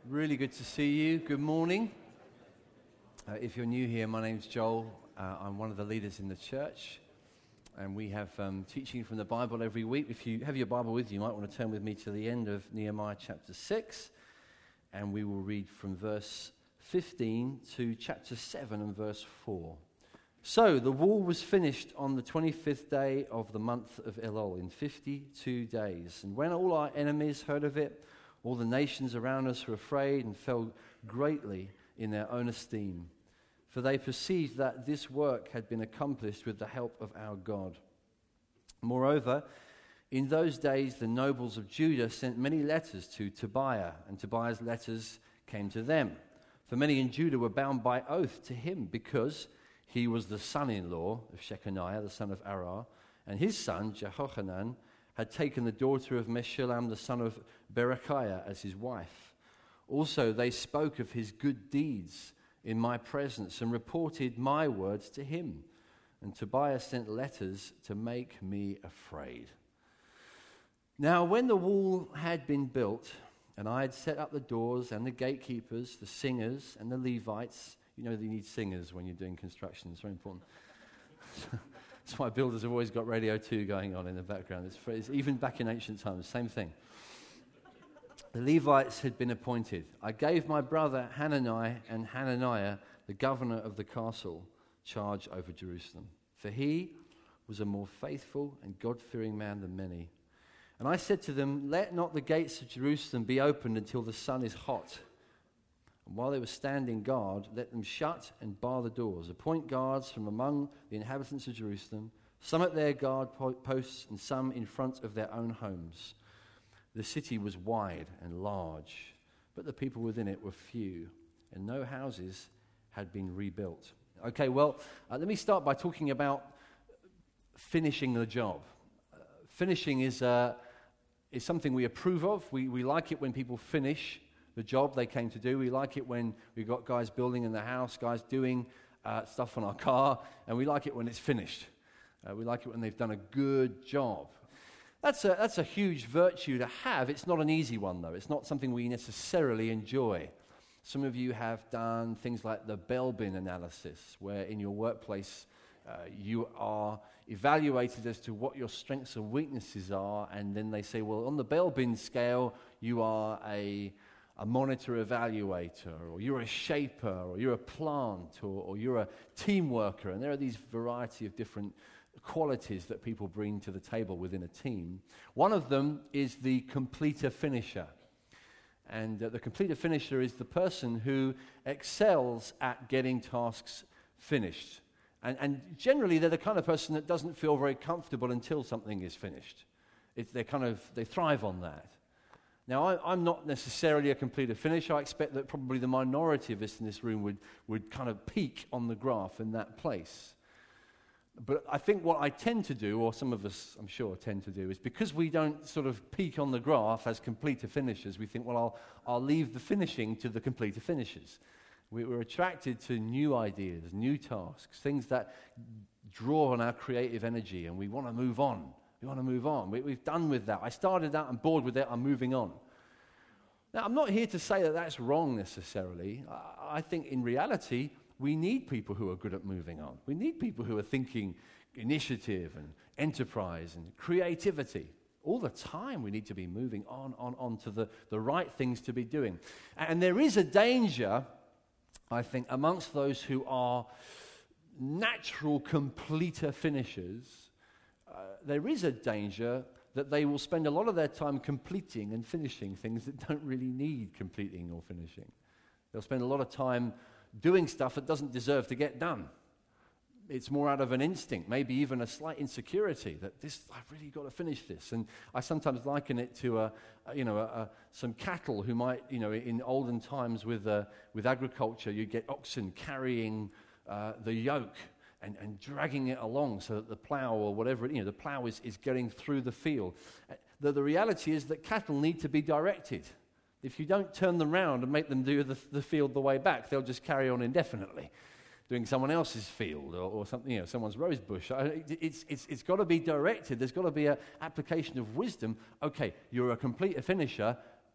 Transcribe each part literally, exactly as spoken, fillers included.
Really good to see you. Good morning. Uh, if you're new here, my name's Joel. Uh, I'm one of the leaders in the church, and we have um, teaching from the Bible every week. If you have your Bible with you, you might want to turn with me to the end of Nehemiah chapter six, and we will read from verse fifteen to chapter seven and verse four. So, the wall was finished on the twenty-fifth day of the month of Elul in fifty-two days. And when all our enemies heard of it, all the nations around us were afraid and fell greatly in their own esteem, for they perceived that this work had been accomplished with the help of our God. Moreover, in those days the nobles of Judah sent many letters to Tobiah, and Tobiah's letters came to them. For many in Judah were bound by oath to him, because he was the son-in-law of Shechaniah, the son of Arah, and his son, Jehohanan, had taken the daughter of Meshullam, the son of Berechiah, as his wife. Also, they spoke of his good deeds in my presence and reported my words to him. And Tobiah sent letters to make me afraid. Now, when the wall had been built, and I had set up the doors and the gatekeepers, the singers and the Levites, you know you need singers when you're doing construction, it's very important. That's why builders have always got Radio two going on in the background. It's, it's even back in ancient times, same thing. The Levites had been appointed. I gave my brother Hanani and Hananiah, the governor of the castle, charge over Jerusalem. For he was a more faithful and God-fearing man than many. And I said to them, let not the gates of Jerusalem be opened until the sun is hot. And while they were standing guard, let them shut and bar the doors. Appoint guards from among the inhabitants of Jerusalem, some at their guard posts and some in front of their own homes. The city was wide and large, but the people within it were few, and no houses had been rebuilt. Okay, well, uh, let me start by talking about finishing the job. Uh, finishing is, uh, is something we approve of. We, we like it when people finish the job they came to do. We like it when we've got guys building in the house, guys doing uh, stuff on our car, and we like it when it's finished. Uh, we like it when they've done a good job. That's a, that's a huge virtue to have. It's not an easy one, though. It's not something we necessarily enjoy. Some of you have done things like the Bell Bin analysis, where in your workplace uh, you are evaluated as to what your strengths and weaknesses are, and then they say, well, on the Bell Bin scale, you are a a monitor evaluator, or you're a shaper, or you're a plant, or, or you're a team worker. And there are these variety of different qualities that people bring to the table within a team. One of them is the completer finisher. And uh, the completer finisher is the person who excels at getting tasks finished. And, and generally, they're the kind of person that doesn't feel very comfortable until something is finished. It's, they kind of, they thrive on that. Now, I, I'm not necessarily a completer finisher. I expect that probably the minority of us in this room would, would kind of peak on the graph in that place. But I think what I tend to do, or some of us, I'm sure, tend to do, is because we don't sort of peak on the graph as completer finishers, we think, well, I'll, I'll leave the finishing to the completer finishers. We, we're attracted to new ideas, new tasks, things that draw on our creative energy, and we want to move on. We want to move on. We, we've done with that. I started that. I'm bored with it. I'm moving on. Now, I'm not here to say that that's wrong necessarily. I, I think in reality, we need people who are good at moving on. We need people who are thinking initiative and enterprise and creativity. All the time we need to be moving on, on, on to the, the right things to be doing. And there is a danger, I think, amongst those who are natural completer finishers. Uh, there is a danger that they will spend a lot of their time completing and finishing things that don't really need completing or finishing. They'll spend a lot of time doing stuff that doesn't deserve to get done. It's more out of an instinct, maybe even a slight insecurity that this, I've really got to finish this. And I sometimes liken it to, a, a, you know, a, a, some cattle who might, you know, in olden times with uh, with agriculture, you get oxen carrying uh, the yoke And, and dragging it along so that the plow or whatever, you know, the plow is, is getting through the field. The, the reality is that cattle need to be directed. If you don't turn them round and make them do the, the field the way back, they'll just carry on indefinitely, doing someone else's field or, or something, you know, someone's rose bush. It's, it's, it's got to be directed. There's got to be an application of wisdom. Okay, you're a completer finisher.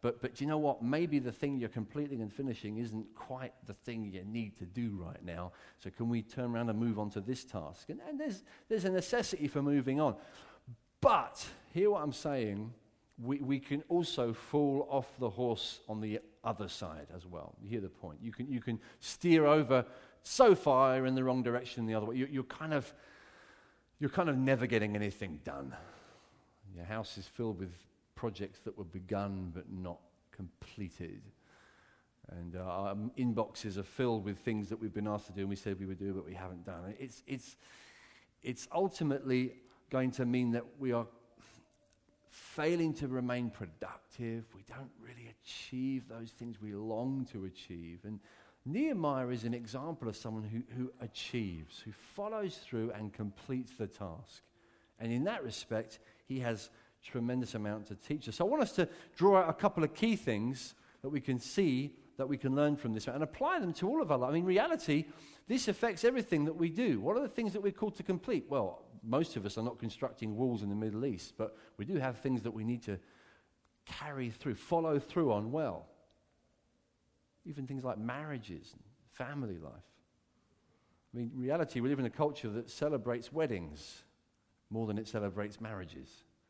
But, but do you know what? Maybe the thing you're completing and finishing isn't quite the thing you need to do right now. So can we turn around and move on to this task? And, and there's, there's a necessity for moving on. But, hear what I'm saying, we, we can also fall off the horse on the other side as well. You hear the point? You can, you can steer over so far in the wrong direction the other way. You, you're kind of, you're kind of never getting anything done. Your house is filled with projects that were begun but not completed. And uh, our inboxes are filled with things that we've been asked to do and we said we would do but we haven't done. It's, it's, it's ultimately going to mean that we are failing to remain productive. We don't really achieve those things we long to achieve. And Nehemiah is an example of someone who, who achieves, who follows through and completes the task. And in that respect, he has tremendous amount to teach us. So I want us to draw out a couple of key things that we can see, that we can learn from this, and apply them to all of our life. I mean, reality, this affects everything that we do. What are the things that we're called to complete? Well, most of us are not constructing walls in the Middle East, but we do have things that we need to carry through, follow through on well. Even things like marriages and family life. I mean, reality, we live in a culture that celebrates weddings more than it celebrates marriages.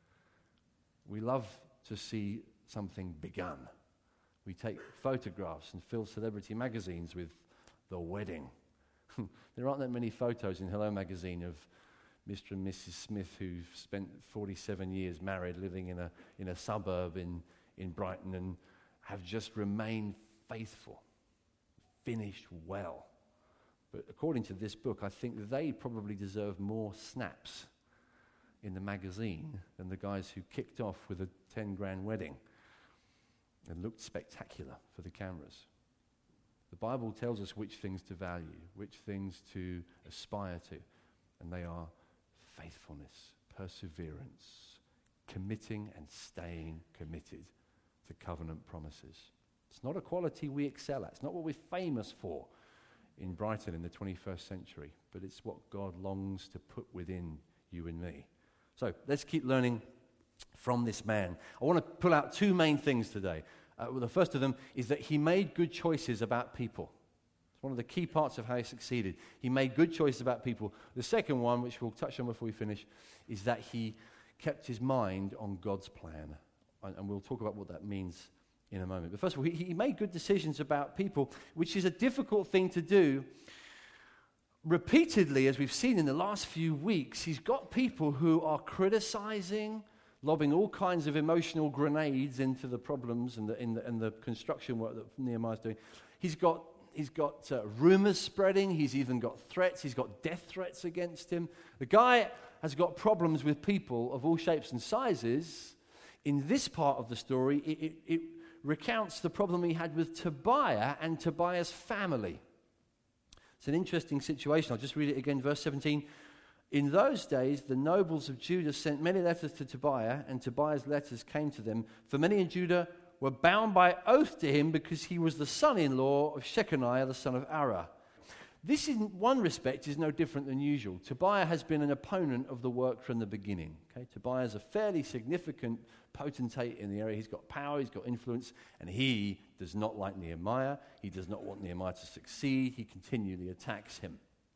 We love to see something begun. We take photographs and fill celebrity magazines with the wedding. There aren't that many photos in Hello magazine of Mister and Missus Smith who've spent forty-seven years married, living in a in a suburb in, in Brighton, and have just remained faithful, finished well. But according to this book, I think they probably deserve more snaps in the magazine than the guys who kicked off with a ten grand wedding and looked spectacular for the cameras. The Bible tells us which things to value, which things to aspire to, and they are faithfulness, perseverance, committing and staying committed to covenant promises. It's not a quality we excel at. It's not what we're famous for in Brighton in the twenty-first century, but it's what God longs to put within you and me. So let's keep learning from this man. I want to pull out two main things today. Uh, well, the first of them is that he made good choices about people. It's one of the key parts of how he succeeded. He made good choices about people. The second one, which we'll touch on before we finish, is that he kept his mind on God's plan. And, and we'll talk about what that means in a moment. But first of all, he, he made good decisions about people, which is a difficult thing to do. Repeatedly, as we've seen in the last few weeks, he's got people who are criticizing, lobbing all kinds of emotional grenades into the problems and the, in the, and the construction work that Nehemiah's doing. He's got, he's got uh, rumors spreading. He's even got threats. He's got death threats against him. The guy has got problems with people of all shapes and sizes. In this part of the story, it, it, it recounts the problem he had with Tobiah and Tobiah's family. It's an interesting situation. I'll just read it again, verse seventeen. In those days, the nobles of Judah sent many letters to Tobiah, and Tobiah's letters came to them. For many in Judah were bound by oath to him because he was the son-in-law of Shechaniah, the son of Arah. This, in one respect, is no different than usual. Tobiah has been an opponent of the work from the beginning. Okay? Tobiah is a fairly significant potentate in the area. He's got power, he's got influence, and he does not like Nehemiah. He does not want Nehemiah to succeed. He continually attacks him.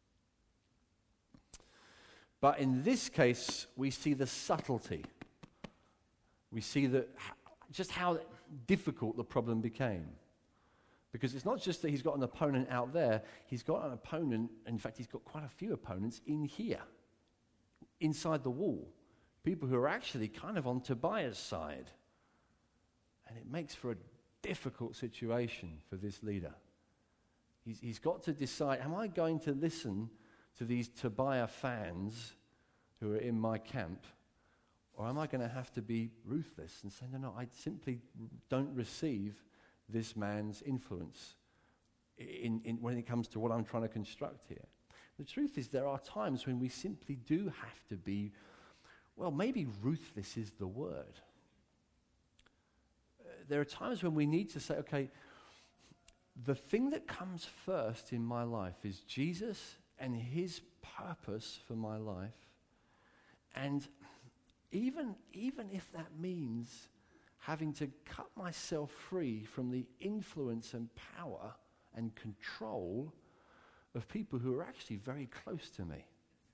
But in this case, we see the subtlety. We see the, just how difficult the problem became. Because it's not just that he's got an opponent out there, he's got an opponent, in fact, he's got quite a few opponents in here, inside the wall. People who are actually kind of on Tobiah's side. And it makes for a difficult situation for this leader. He's, he's got to decide, am I going to listen to these Tobiah fans who are in my camp, or am I going to have to be ruthless and say, no, no, I simply don't receive this man's influence in, in, when it comes to what I'm trying to construct here. The truth is there are times when we simply do have to be, well, maybe ruthless is the word. Uh, there are times when we need to say, okay, the thing that comes first in my life is Jesus and his purpose for my life. And even, even if that means having to cut myself free from the influence and power and control of people who are actually very close to me.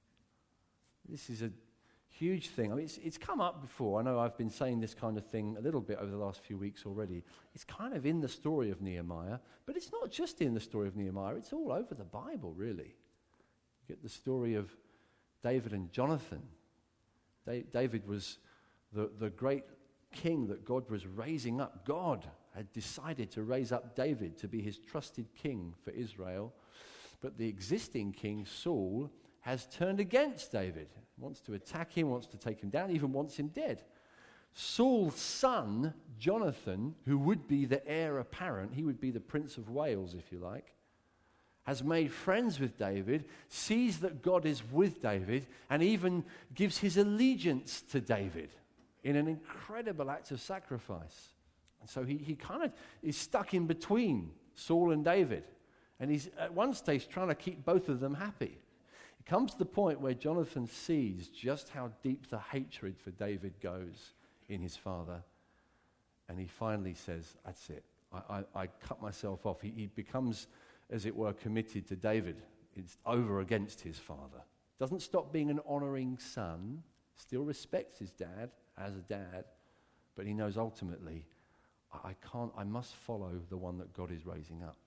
This is a huge thing. I mean, it's, it's come up before. I know I've been saying this kind of thing a little bit over the last few weeks already. It's kind of in the story of Nehemiah, but it's not just in the story of Nehemiah. It's all over the Bible, really. You get the story of David and Jonathan. Da- David was the, the great king that God was raising up. God had decided to raise up David to be his trusted king for Israel. But the existing king, Saul, has turned against David, wants to attack him, wants to take him down, even wants him dead. Saul's son, Jonathan, who would be the heir apparent, he would be the Prince of Wales, if you like, has made friends with David, sees that God is with David, and even gives his allegiance to David in an incredible act of sacrifice. And so he, he kind of is stuck in between Saul and David. And he's at one stage trying to keep both of them happy. It comes to the point where Jonathan sees just how deep the hatred for David goes in his father. And he finally says, that's it. I, I, I cut myself off. He, he becomes, as it were, committed to David. It's over against his father. Doesn't stop being an honoring son. Still respects his dad as a dad. But he knows ultimately, I, I can't, I must follow the one that God is raising up.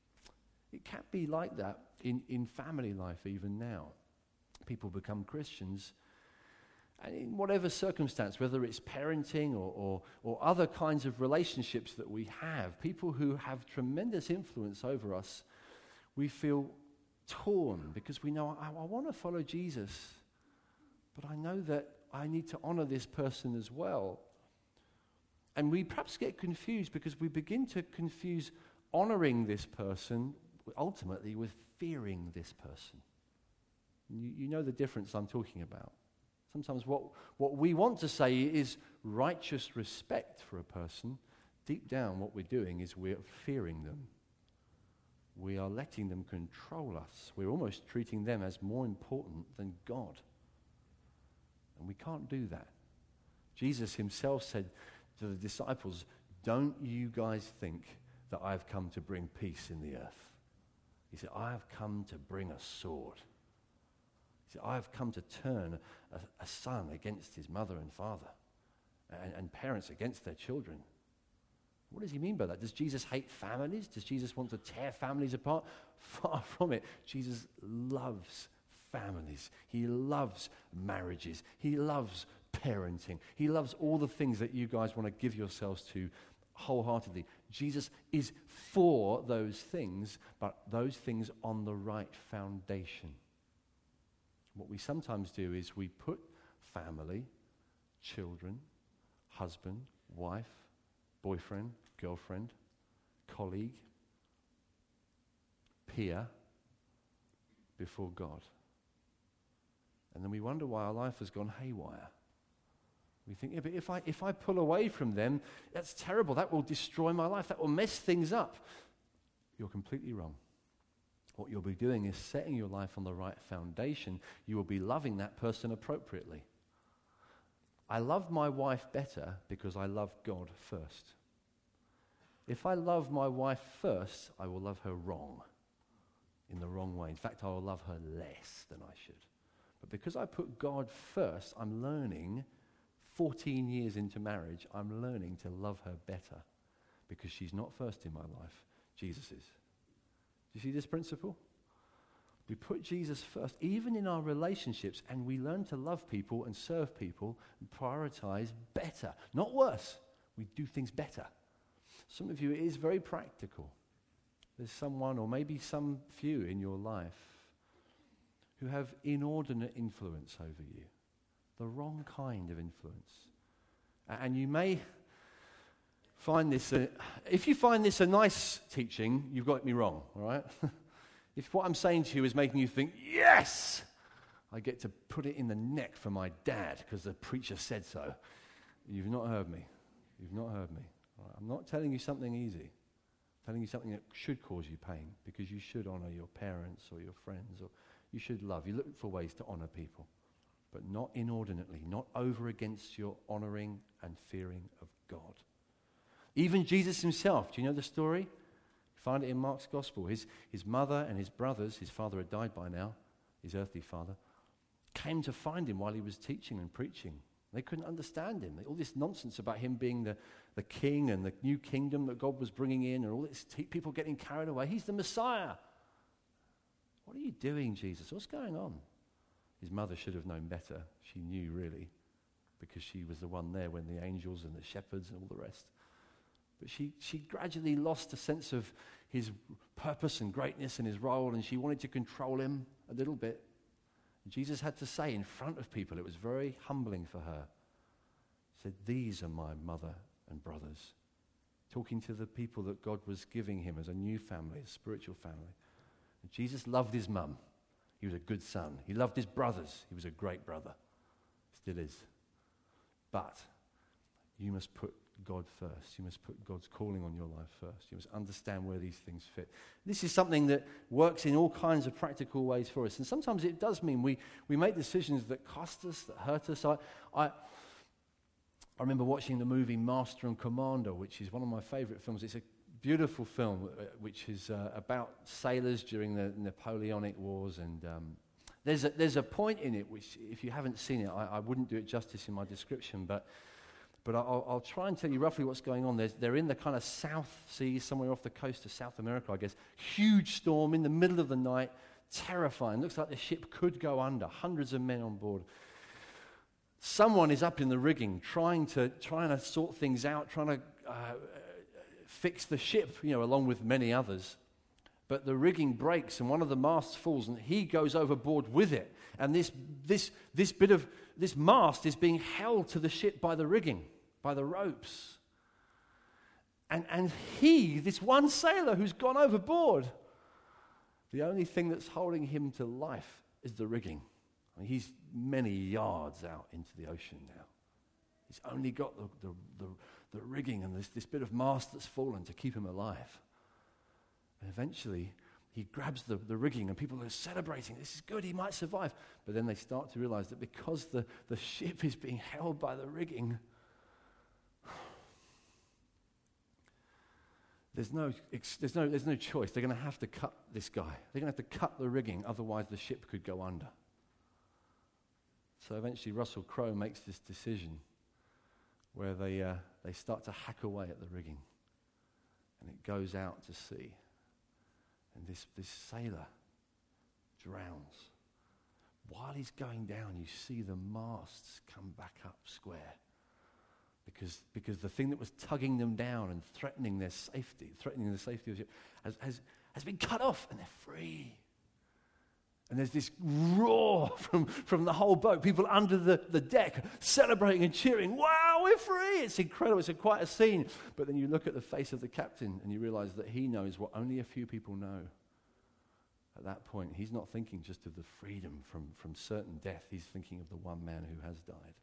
It can be like that in, in family life even now. People become Christians, and in whatever circumstance, whether it's parenting or, or, or other kinds of relationships that we have, people who have tremendous influence over us, we feel torn because we know, I, I want to follow Jesus, but I know that I need to honor this person as well. And we perhaps get confused because we begin to confuse honoring this person ultimately with fearing this person. You, you know the difference I'm talking about. Sometimes what, what we want to say is righteous respect for a person. Deep down what we're doing is we're fearing them. We are letting them control us. We're almost treating them as more important than God. And we can't do that. Jesus himself said to the disciples, don't you guys think that I've come to bring peace in the earth? He said, I have come to bring a sword. He said, I have come to turn a, a son against his mother and father, and, and parents against their children. What does he mean by that? Does Jesus hate families? Does Jesus want to tear families apart? Far from it. Jesus loves families. He loves marriages. He loves parenting. He loves all the things that you guys want to give yourselves to wholeheartedly. Jesus is for those things, but those things on the right foundation. What we sometimes do is we put family, children, husband, wife, boyfriend, girlfriend, colleague, peer before God. And then we wonder why our life has gone haywire. We think, yeah, but if I, if I pull away from them, that's terrible. That will destroy my life. That will mess things up. You're completely wrong. What you'll be doing is setting your life on the right foundation. You will be loving that person appropriately. I love my wife better because I love God first. If I love my wife first, I will love her wrong, in the wrong way. In fact, I will love her less than I should. But because I put God first, I'm learning, fourteen years into marriage, I'm learning to love her better because she's not first in my life. Jesus is. Do you see this principle? We put Jesus first, even in our relationships, and we learn to love people and serve people and prioritize better, not worse. We do things better. Some of you, it is very practical. There's someone, or maybe some few in your life, who have inordinate influence over you, the wrong kind of influence. And you may find this, a, if you find this a nice teaching, you've got me wrong, all right? If what I'm saying to you is making you think, yes, I get to put it in the neck for my dad because the preacher said so, you've not heard me. You've not heard me. All right? I'm not telling you something easy. I'm telling you something that should cause you pain because you should honor your parents or your friends, or you should love. You look for ways to honor people, but not inordinately, not over against your honoring and fearing of God. Even Jesus himself, do you know the story? You find it in Mark's gospel. His, his mother and his brothers, his father had died by now, his earthly father, came to find him while he was teaching and preaching. They couldn't understand him. All this nonsense about him being the, the king and the new kingdom that God was bringing in, and all this te- people getting carried away. He's the Messiah. What are you doing, Jesus? What's going on? His mother should have known better. She knew, really, because she was the one there when the angels and the shepherds and all the rest. But she, she gradually lost a sense of his purpose and greatness and his role, and she wanted to control him a little bit. Jesus had to say in front of people, it was very humbling for her. He said, "These are my mother and brothers." Talking to the people that God was giving him as a new family, a spiritual family. And Jesus loved his mum. He was a good son. He loved his brothers. He was a great brother. Still is. But you must put God first. You must put God's calling on your life first. You must understand where these things fit. This is something that works in all kinds of practical ways for us. And sometimes it does mean we, we make decisions that cost us, that hurt us. I, I, I remember watching the movie Master and Commander, which is one of my favorite films. It's a beautiful film, uh, which is uh, about sailors during the Napoleonic Wars. And um, there's, a, there's a point in it, which if you haven't seen it, I, I wouldn't do it justice in my description, but But I'll, I'll try and tell you roughly what's going on. There's, they're in the kind of South Seas, somewhere off the coast of South America, I guess. Huge storm in the middle of the night, terrifying. Looks like the ship could go under. Hundreds of men on board. Someone is up in the rigging, trying to trying to sort things out, trying to uh, fix the ship, you know, along with many others. But the rigging breaks, and one of the masts falls, and he goes overboard with it. And this this this bit of this mast is being held to the ship by the rigging, by the ropes. And and he, this one sailor who's gone overboard, the only thing that's holding him to life is the rigging. I mean, he's many yards out into the ocean now. He's only got the the, the, the rigging and this, this bit of mast that's fallen to keep him alive. And eventually, he grabs the, the rigging, and people are celebrating. This is good, he might survive. But then they start to realize that because the, the ship is being held by the rigging, there's no, there's no, there's no choice. They're going to have to cut this guy. They're going to have to cut the rigging, otherwise the ship could go under. So eventually Russell Crowe makes this decision where they, uh, they start to hack away at the rigging, and it goes out to sea. And this, this sailor drowns. While he's going down, you see the masts come back up square. Because, because the thing that was tugging them down and threatening their safety, threatening the safety of the ship, has, has, has been cut off, and they're free. And there's this roar from, from the whole boat, people under the, the deck celebrating and cheering. Wow, we're free! It's incredible. It's a, quite a scene. But then you look at the face of the captain and you realize that he knows what only a few people know. At that point, he's not thinking just of the freedom from, from certain death. He's thinking of the one man who has died.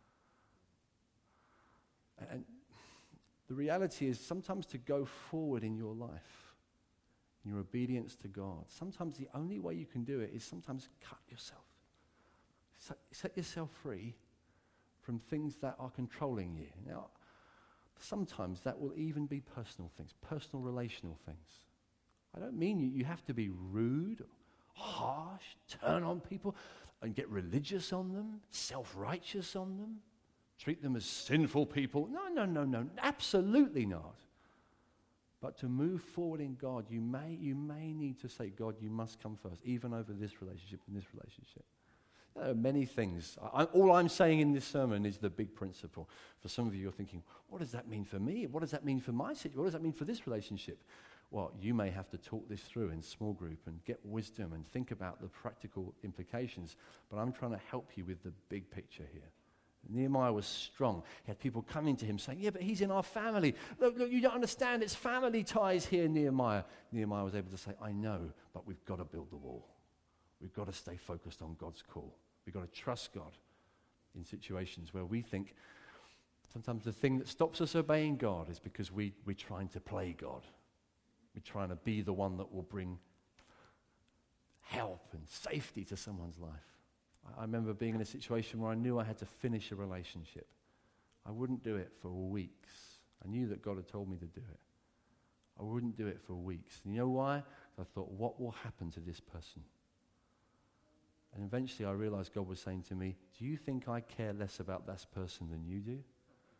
And the reality is sometimes to go forward in your life, in your obedience to God, sometimes the only way you can do it is sometimes cut yourself. Set, set yourself free from things that are controlling you. Now, sometimes that will even be personal things, personal relational things. I don't mean you, you have to be rude, harsh, turn on people, and get religious on them, self-righteous on them, treat them as sinful people. No, no, no, no, absolutely not. But to move forward in God, you may you may need to say, God, you must come first, even over this relationship and this relationship. There are many things. I, all I'm saying in this sermon is the big principle. For some of you, you're thinking, what does that mean for me? What does that mean for my situation? What does that mean for this relationship? Well, you may have to talk this through in small group and get wisdom and think about the practical implications. But I'm trying to help you with the big picture here. Nehemiah was strong. He had people coming to him saying, yeah, but he's in our family. Look, look, you don't understand. It's family ties here, Nehemiah. Nehemiah was able to say, I know, but we've got to build the wall. We've got to stay focused on God's call. We've got to trust God in situations where we think sometimes the thing that stops us obeying God is because we, we're trying to play God. We're trying to be the one that will bring help and safety to someone's life. I remember being in a situation where I knew I had to finish a relationship. I wouldn't do it for weeks. I knew that God had told me to do it. I wouldn't do it for weeks. And you know why? I thought, what will happen to this person? And eventually I realized God was saying to me, do you think I care less about this person than you do? Do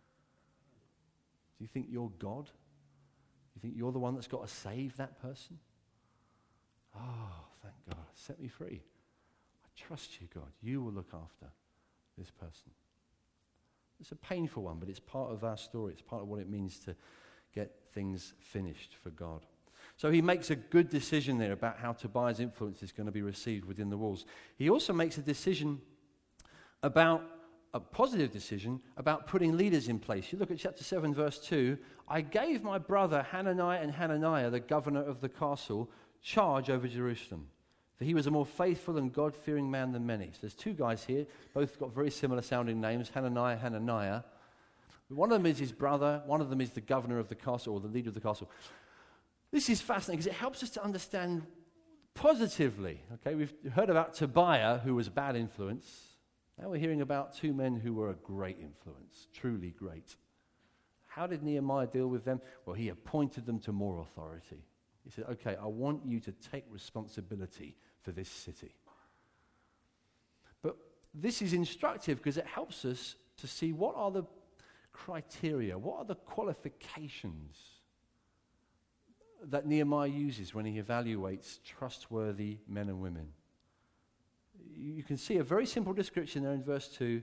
you think you're God? Do you think you're the one that's got to save that person? Oh, thank God. Set me free. I trust you, God. You will look after this person. It's a painful one, but it's part of our story. It's part of what it means to get things finished for God. So he makes a good decision there about how Tobiah's influence is going to be received within the walls. He also makes a decision about, a positive decision, about putting leaders in place. You look at chapter seven, verse two. I gave my brother Hananiah and Hananiah, the governor of the castle, charge over Jerusalem. For he was a more faithful and God-fearing man than many. So there's two guys here, both got very similar sounding names, Hananiah, Hananiah. One of them is his brother, one of them is the governor of the castle, or the leader of the castle. This is fascinating because it helps us to understand positively. Okay, we've heard about Tobiah, who was a bad influence. Now we're hearing about two men who were a great influence, truly great. How did Nehemiah deal with them? Well, he appointed them to more authority. He said, okay, I want you to take responsibility for this city. But this is instructive because it helps us to see what are the criteria, what are the qualifications that Nehemiah uses when he evaluates trustworthy men and women. You can see a very simple description there in verse two.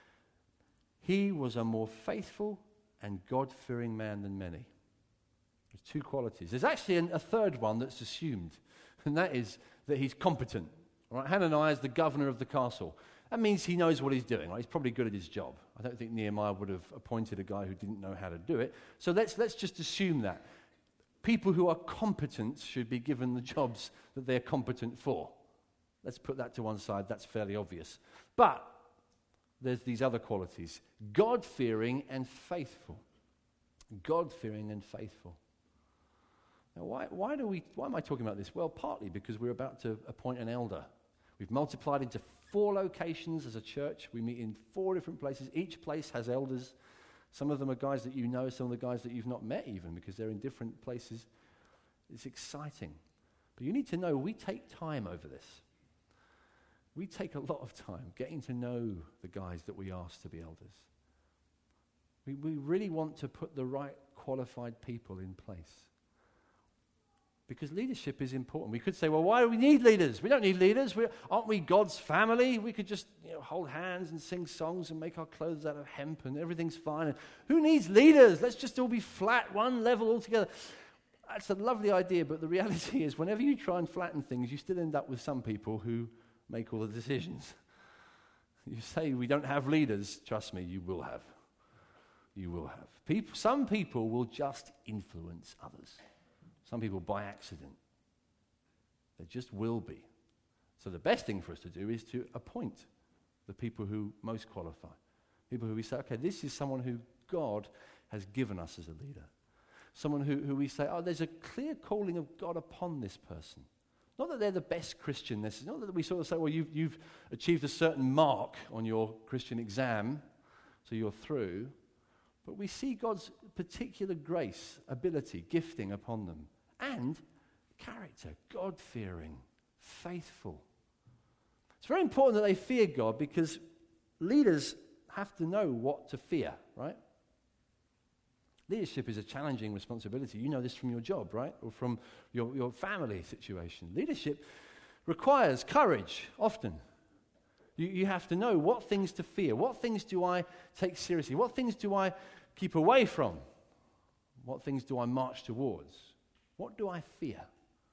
He was a more faithful and God-fearing man than many. There's two qualities. There's actually an, a third one that's assumed, and that is that he's competent. All right? Hananiah is the governor of the castle. That means he knows what he's doing. Right? He's probably good at his job. I don't think Nehemiah would have appointed a guy who didn't know how to do it. So let's let's just assume that. People who are competent should be given the jobs that they're competent for. Let's put that to one side. That's fairly obvious. But there's these other qualities. God-fearing and faithful. God-fearing and faithful. Now, why, why, do we, why am I talking about this? Well, partly because we're about to appoint an elder. We've multiplied into four locations as a church. We meet in four different places. Each place has elders. Some of them are guys that you know, some of the guys that you've not met even, because they're in different places. It's exciting. But you need to know we take time over this. We take a lot of time getting to know the guys that we ask to be elders. We, we really want to put the right qualified people in place. Because leadership is important. We could say, well, why do we need leaders? We don't need leaders. We're, aren't we God's family? We could just you know, hold hands and sing songs and make our clothes out of hemp and everything's fine. And who needs leaders? Let's just all be flat, one level altogether. That's a lovely idea, but the reality is whenever you try and flatten things, you still end up with some people who make all the decisions. You say we don't have leaders. Trust me, you will have. You will have. People, some people will just influence others. Some people by accident. There just will be. So the best thing for us to do is to appoint the people who most qualify. People who we say, okay, this is someone who God has given us as a leader. Someone who, who we say, oh, there's a clear calling of God upon this person. Not that they're the best Christian. This is not that we sort of say, well, you've, you've achieved a certain mark on your Christian exam, so you're through. But we see God's particular grace, ability, gifting upon them. And character, God-fearing, faithful. It's very important that they fear God because leaders have to know what to fear, right? Leadership is a challenging responsibility. You know this from your job, right? Or from your, your family situation. Leadership requires courage, often. You, you have to know what things to fear. What things do I take seriously? What things do I keep away from? What things do I march towards? What do I fear?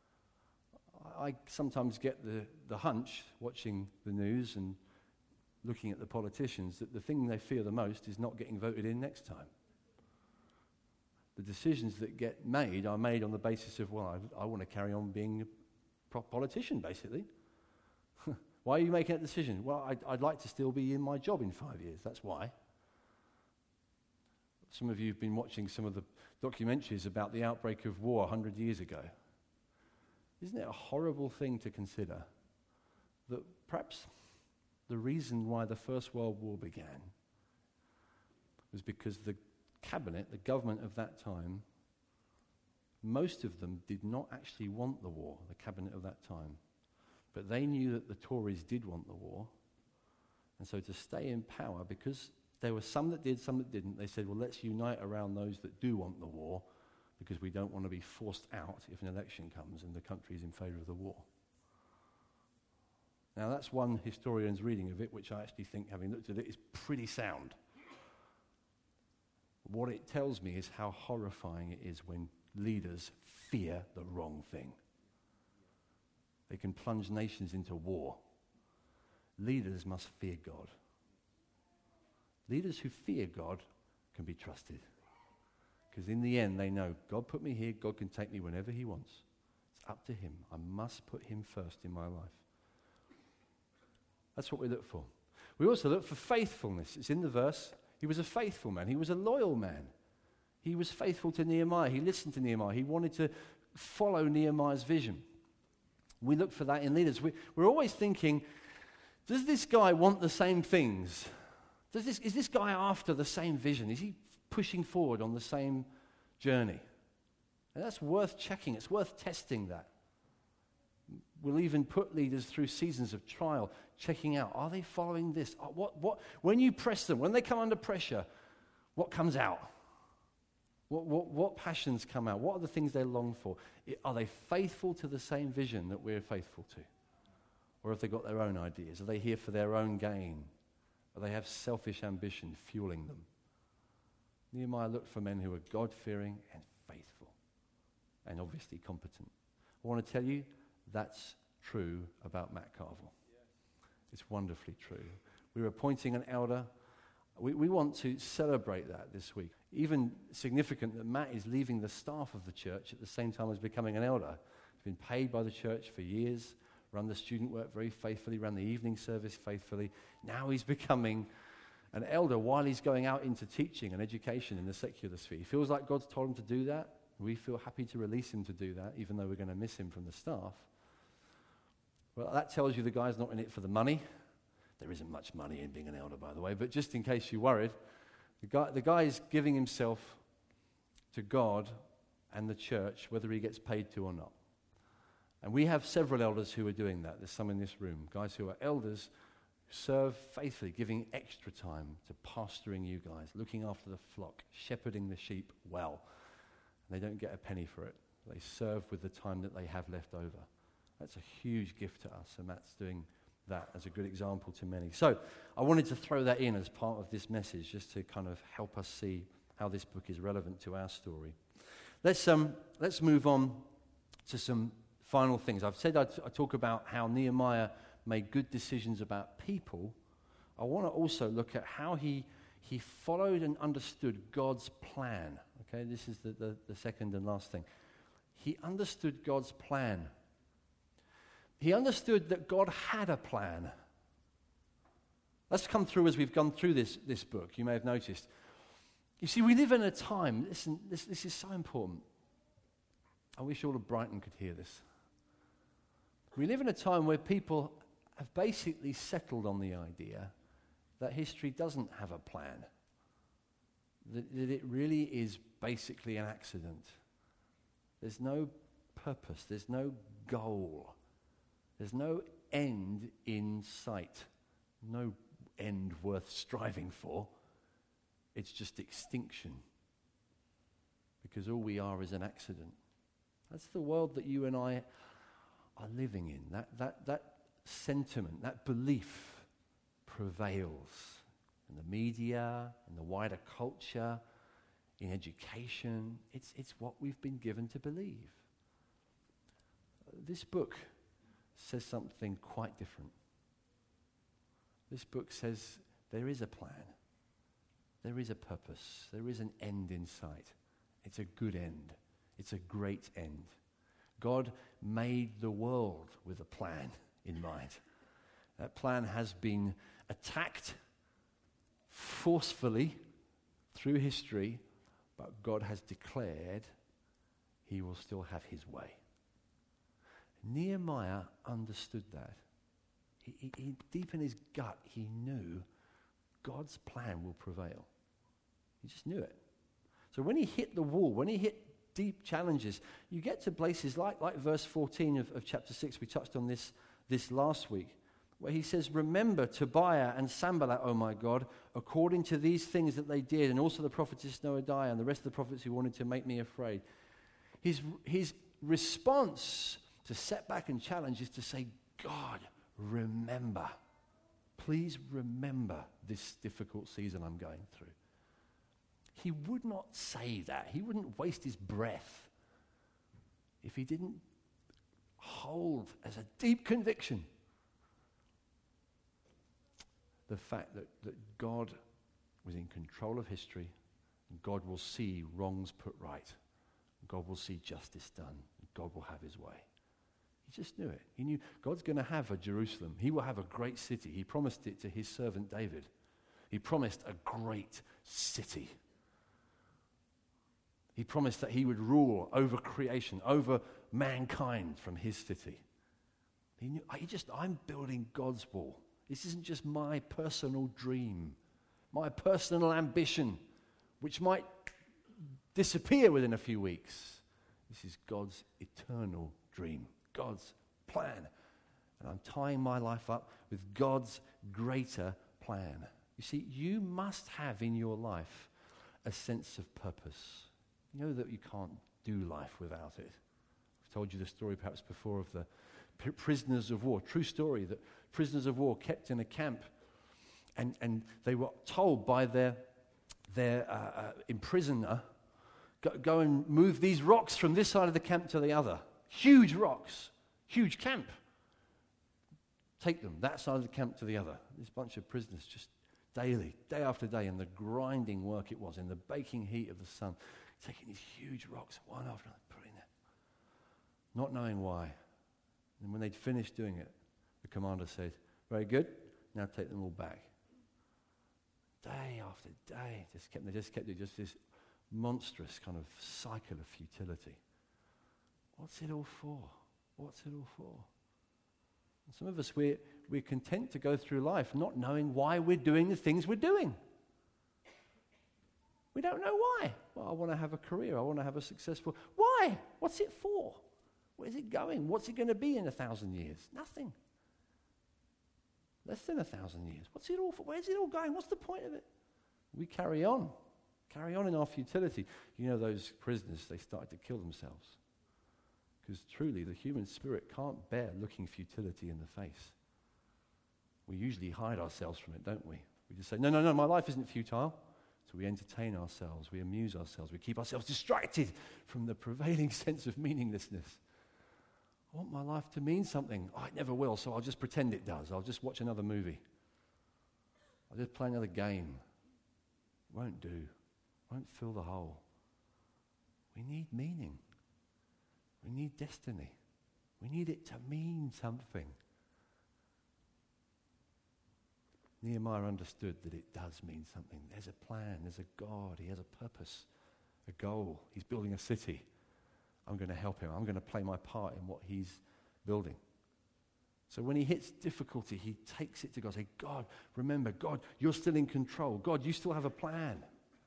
I sometimes get the, the hunch, watching the news and looking at the politicians, that the thing they fear the most is not getting voted in next time. The decisions that get made are made on the basis of, well, I, I want to carry on being a politician, basically. Why are you making that decision? Well, I'd, I'd like to still be in my job in five years. That's why. Some of you have been watching some of the documentaries about the outbreak of war one hundred years ago. Isn't it a horrible thing to consider that perhaps the reason why the First World War began was because the cabinet, the government of that time, most of them did not actually want the war, the cabinet of that time. But they knew that the Tories did want the war. And so to stay in power, because there were some that did, some that didn't, they said, well, let's unite around those that do want the war, because we don't want to be forced out if an election comes and the country is in favour of the war. Now, that's one historian's reading of it, which I actually think, having looked at it, is pretty sound. What it tells me is how horrifying it is when leaders fear the wrong thing. They can plunge nations into war. Leaders must fear God. Leaders who fear God can be trusted. Because in the end, they know, God put me here, God can take me whenever he wants. It's up to him. I must put him first in my life. That's what we look for. We also look for faithfulness. It's in the verse. He was a faithful man. He was a loyal man. He was faithful to Nehemiah. He listened to Nehemiah. He wanted to follow Nehemiah's vision. We look for that in leaders. We, we're always thinking, does this guy want the same things? Does this, is this guy after the same vision? Is he pushing forward on the same journey? And that's worth checking. It's worth testing that. We'll even put leaders through seasons of trial, checking out, are they following this? What, what, when you press them, when they come under pressure, what comes out? What, what, what passions come out? What are the things they long for? Are they faithful to the same vision that we're faithful to? Or have they got their own ideas? Are they here for their own gain? Or they have selfish ambition fueling them? Nehemiah looked for men who were God-fearing and faithful, and obviously competent. I want to tell you, that's true about Matt Carville. It's wonderfully true. We're appointing an elder. We, we want to celebrate that this week. Even significant that Matt is leaving the staff of the church at the same time as becoming an elder. He's been paid by the church for years, run the student work very faithfully, ran the evening service faithfully. Now he's becoming an elder while he's going out into teaching and education in the secular sphere. He feels like God's told him to do that. We feel happy to release him to do that, even though we're going to miss him from the staff. Well, that tells you the guy's not in it for the money. There isn't much money in being an elder, by the way, but just in case you're worried, the guy, the guy is giving himself to God and the church, whether he gets paid to or not. And we have several elders who are doing that. There's some in this room, guys who are elders who serve faithfully, giving extra time to pastoring you guys, looking after the flock, shepherding the sheep well. And they don't get a penny for it. They serve with the time that they have left over. That's a huge gift to us, and Matt's doing that as a good example to many. So I wanted to throw that in as part of this message, just to kind of help us see how this book is relevant to our story. Let's um let's move on to some final things. I've said I'd, I talk about how Nehemiah made good decisions about people. I want to also look at how he he followed and understood God's plan. Okay, this is the, the, the second and last thing. He understood God's plan. He understood that God had a plan. That's come through as we've gone through this, this book. You may have noticed. You see, we live in a time, listen, this, this is so important. I wish all of Brighton could hear this. We live in a time where people have basically settled on the idea that history doesn't have a plan. That, that it really is basically an accident. There's no purpose. There's no goal. There's no end in sight, no end worth striving for. It's just extinction, because all we are is an accident. That's the world that you and I are living in. That, that, that sentiment, that belief prevails in the media, in the wider culture, in education. It's, it's what we've been given to believe. This book says something quite different. This book says there is a plan. There is a purpose. There is an end in sight. It's a good end. It's a great end. God made the world with a plan in mind. That plan has been attacked forcefully through history, but God has declared he will still have his way. Nehemiah understood that. He, he, he, deep in his gut, he knew God's plan will prevail. He just knew it. So when he hit the wall, when he hit deep challenges, you get to places like, like verse fourteen of, of chapter six. We touched on this, this last week, where he says, remember Tobiah and Sanballat, O my God, according to these things that they did, and also the prophetess Noadiah and the rest of the prophets who wanted to make me afraid. His, his response to setback and challenge is to say, God, remember. Please remember this difficult season I'm going through. He would not say that. He wouldn't waste his breath if he didn't hold as a deep conviction the fact that, that God was in control of history, and God will see wrongs put right. God will see justice done. God will have his way. He just knew it. He knew God's going to have a Jerusalem. He will have a great city. He promised it to his servant David. He promised a great city. He promised that he would rule over creation, over mankind from his city. He knew, he just, I'm building God's wall. This isn't just my personal dream, my personal ambition, which might disappear within a few weeks. This is God's eternal dream, God's plan. And I'm tying my life up with God's greater plan. You see, you must have in your life a sense of purpose. You know that you can't do life without it. I've told you the story perhaps before of the p- prisoners of war. True story, that prisoners of war kept in a camp, and, and they were told by their, their uh, uh, imprisoner, go, go and move these rocks from this side of the camp to the other. Huge rocks, huge camp. Take them, that side of the camp to the other. This bunch of prisoners just daily, day after day, in the grinding work it was, in the baking heat of the sun, taking these huge rocks, one after another, putting there, not knowing why. And when they'd finished doing it, the commander said, very good, now take them all back. Day after day, just kept, they just kept it just this monstrous kind of cycle of futility. What's it all for? What's it all for? And some of us, we're, we're content to go through life not knowing why we're doing the things we're doing. We don't know why. Well, I want to have a career. I want to have a successful... Why? What's it for? Where's it going? What's it going to be in a thousand years? Nothing. Less than a thousand years. What's it all for? Where's it all going? What's the point of it? We carry on. Carry on in our futility. You know, those prisoners, they started to kill themselves. Because truly, the human spirit can't bear looking futility in the face. We usually hide ourselves from it, don't we? We just say, no, no, no, my life isn't futile. So we entertain ourselves, we amuse ourselves, we keep ourselves distracted from the prevailing sense of meaninglessness. I want my life to mean something. Oh, it never will, so I'll just pretend it does. I'll just watch another movie. I'll just play another game. It won't do. It won't fill the hole. We need meaning. We need destiny. We need it to mean something. Nehemiah understood that it does mean something. There's a plan, there's a God, he has a purpose, a goal. He's building a city. I'm going to help him. I'm going to play my part in what he's building. So when he hits difficulty, he takes it to God. Say, God, remember, God, you're still in control. God, you still have a plan.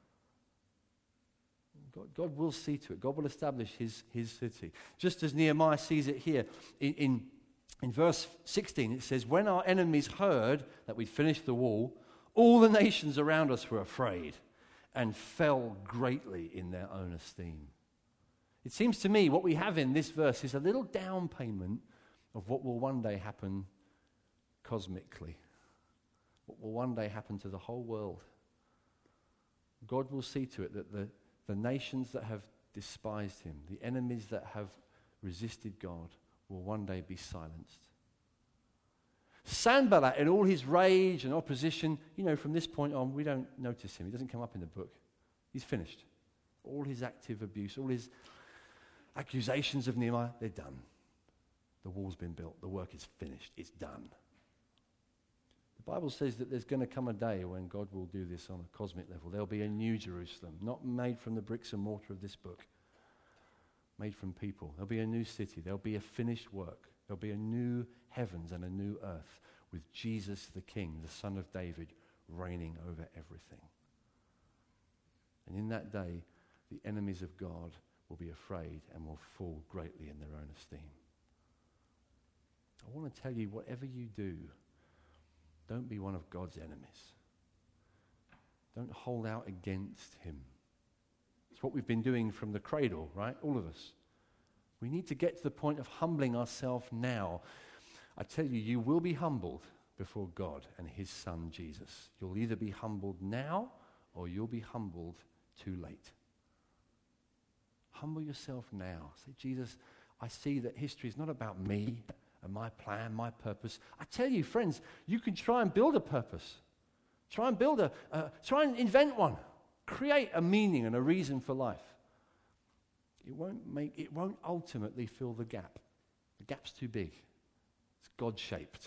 God, God will see to it. God will establish his, his city. Just as Nehemiah sees it here in, in In verse sixteen, it says, when our enemies heard that we'd finished the wall, all the nations around us were afraid and fell greatly in their own esteem. It seems to me what we have in this verse is a little down payment of what will one day happen cosmically, what will one day happen to the whole world. God will see to it that the, the nations that have despised him, the enemies that have resisted God, will one day be silenced. Sanballat, in all his rage and opposition, you know, from this point on, we don't notice him. He doesn't come up in the book. He's finished. All his active abuse, all his accusations of Nehemiah, they're done. The wall's been built. The work is finished. It's done. The Bible says that there's going to come a day when God will do this on a cosmic level. There'll be a new Jerusalem, not made from the bricks and mortar of this book, made from people. There'll be a new city. There'll be a finished work. There'll be a new heavens and a new earth with Jesus the King, the Son of David, reigning over everything. And in that day, the enemies of God will be afraid and will fall greatly in their own esteem. I want to tell you, whatever you do, don't be one of God's enemies. Don't hold out against him. It's what we've been doing from the cradle, right? All of us. We need to get to the point of humbling ourselves now. I tell you, you will be humbled before God and his son, Jesus. You'll either be humbled now or you'll be humbled too late. Humble yourself now. Say, Jesus, I see that history is not about me and my plan, my purpose. I tell you, friends, you can try and build a purpose. Try and build a, uh, try and invent one. Create a meaning and a reason for life. It won't make, it won't ultimately fill the gap. The gap's too big. It's God-shaped.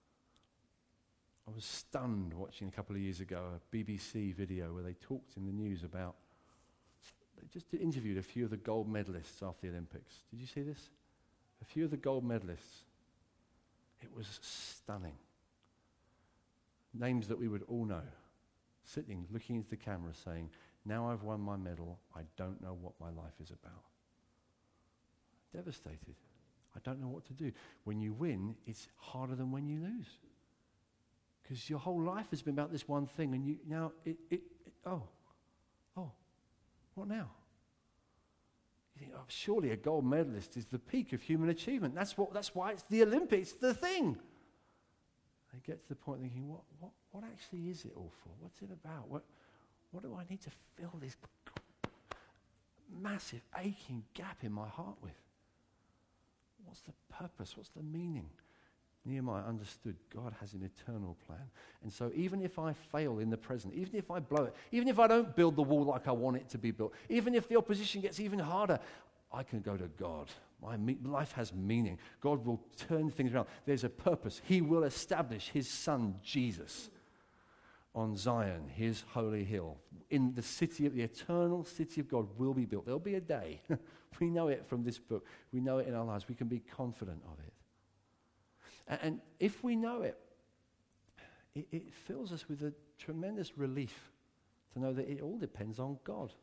I was stunned watching a couple of years ago a B B C video where they talked in the news about, they just interviewed a few of the gold medalists after the Olympics. Did you see this? A few of the gold medalists. It was stunning. Names that we would all know. Sitting, looking into the camera saying, now I've won my medal, I don't know what my life is about. Devastated. I don't know what to do. When you win, it's harder than when you lose. Because your whole life has been about this one thing, and you now, it, it, it oh, oh, what now? You think, oh, surely a gold medalist is the peak of human achievement. That's what. That's why it's the Olympics, the thing. They get to the point thinking, what, what, what actually is it all for? What's it about? What, what do I need to fill this massive aching gap in my heart with? What's the purpose? What's the meaning? Nehemiah understood God has an eternal plan. And so even if I fail in the present, even if I blow it, even if I don't build the wall like I want it to be built, even if the opposition gets even harder, I can go to God. My me- life has meaning. God will turn things around. There's a purpose. He will establish his son, Jesus, on Zion, his holy hill. In the city of the eternal city of God will be built. There'll be a day. We know it from this book. We know it in our lives. We can be confident of it. And, and if we know it, it, it fills us with a tremendous relief to know that it all depends on God.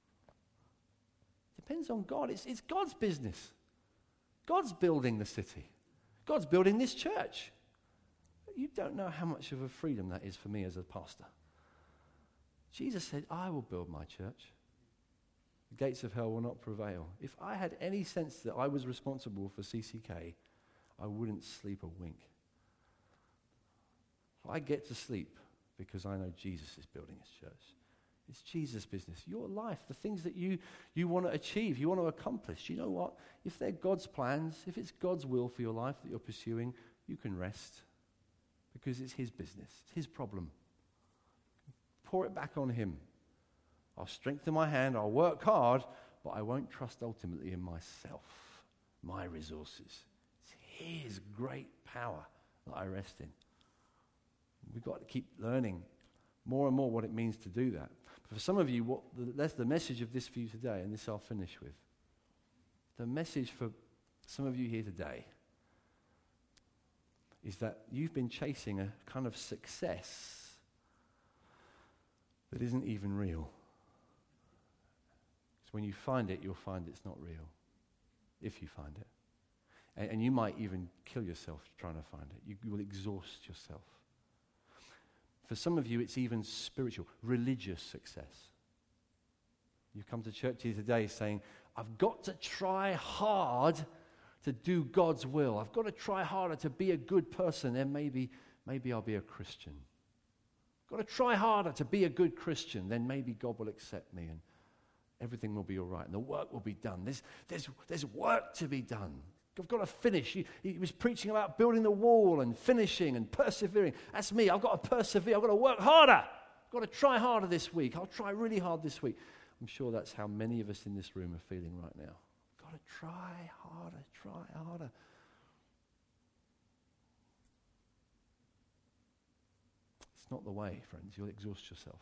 It depends on God. It's, it's God's business. God's building the city. God's building this church. You don't know how much of a freedom that is for me as a pastor. Jesus said, I will build my church. The gates of hell will not prevail. If I had any sense that I was responsible for C C K, I wouldn't sleep a wink. I get to sleep because I know Jesus is building his church. It's Jesus' business. Your life, the things that you, you want to achieve, you want to accomplish. You know what? If they're God's plans, if it's God's will for your life that you're pursuing, you can rest because it's his business. It's his problem. Pour it back on him. I'll strengthen my hand, I'll work hard, but I won't trust ultimately in myself, my resources. It's his great power that I rest in. We've got to keep learning more and more what it means to do that. But for some of you, what the, that's the message of this for you today, and this I'll finish with. The message for some of you here today is that you've been chasing a kind of success that isn't even real. So when you find it, you'll find it's not real, if you find it. And, and you might even kill yourself trying to find it. You, you will exhaust yourself. For some of you, it's even spiritual, religious success. You've come to church here today saying, I've got to try hard to do God's will. I've got to try harder to be a good person, then maybe, maybe I'll be a Christian. I've got to try harder to be a good Christian, then maybe God will accept me and everything will be all right and the work will be done. There's, there's, there's work to be done. I've got to finish. He, he was preaching about building the wall and finishing and persevering. That's me. I've got to persevere. I've got to work harder. I've got to try harder this week. I'll try really hard this week. I'm sure that's how many of us in this room are feeling right now. I've got to try harder, try harder. It's not the way, friends. You'll exhaust yourself.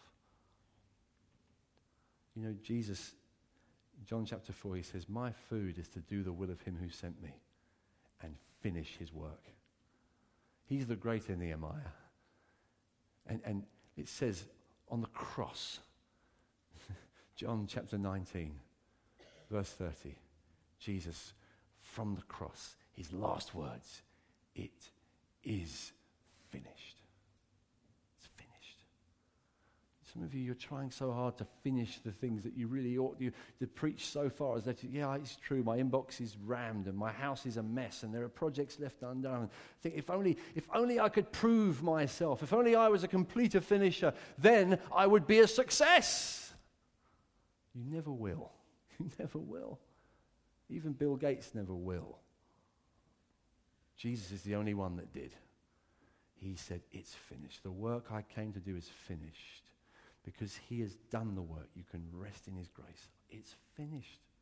You know, Jesus, in John chapter four, he says, my food is to do the will of him who sent me and finish his work. He's the greater Nehemiah. And, and it says on the cross, John chapter nineteen, verse thirty. Jesus, from the cross, his last words, it is finished. It's finished. Some of you, you're trying so hard to finish the things that you really ought to, to preach so far as that, yeah, it's true, my inbox is rammed and my house is a mess and there are projects left undone. I think if only, if only I could prove myself, if only I was a completer finisher, then I would be a success. You never will. You never will. Even Bill Gates never will. Jesus is the only one that did. He said, it's finished. The work I came to do is finished. Because he has done the work, you can rest in his grace. It's finished.